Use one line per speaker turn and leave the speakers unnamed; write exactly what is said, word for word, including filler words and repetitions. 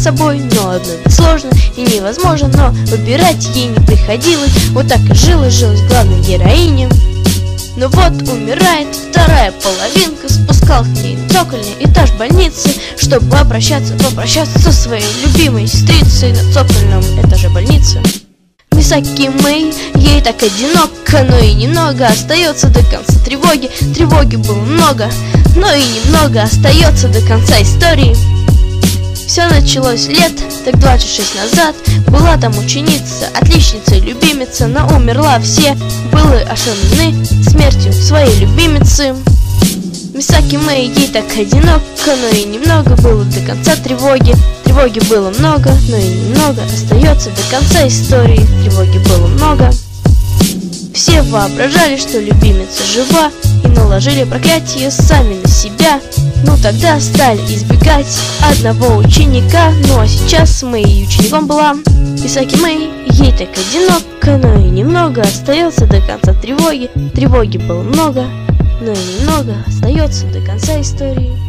собой, но одно ведь сложно и невозможно, но выбирать ей не приходилось. Вот так и жилась, жилась главной героиня. Но вот умирает вторая половинка, спускал к ней на цокольный этаж больницы, чтобы обращаться, попрощаться со своей любимой сестрицей на цокольном этаже больницы. Мисаки Мэй, ей так одиноко, но и немного остается до конца тревоги. Тревоги было много, но и немного остается до конца истории. Все началось лет, так двадцать шесть назад. Была там ученица, отличница и любимица, но умерла все, были ошеломлены смертью своей любимицы. Мисаки Мэй, ей так одиноко, но и немного было до конца тревоги. Тревоги было много, но и немного остается до конца истории. Тревоги было много. Все воображали, что любимица жива, и наложили проклятие сами на себя. Ну тогда стали избегать одного ученика. Ну а сейчас Мэй учеником была. Мисаки Мэй, ей так одиноко, но и немного остается до конца тревоги. Тревоги было много, но и немного остается до конца истории.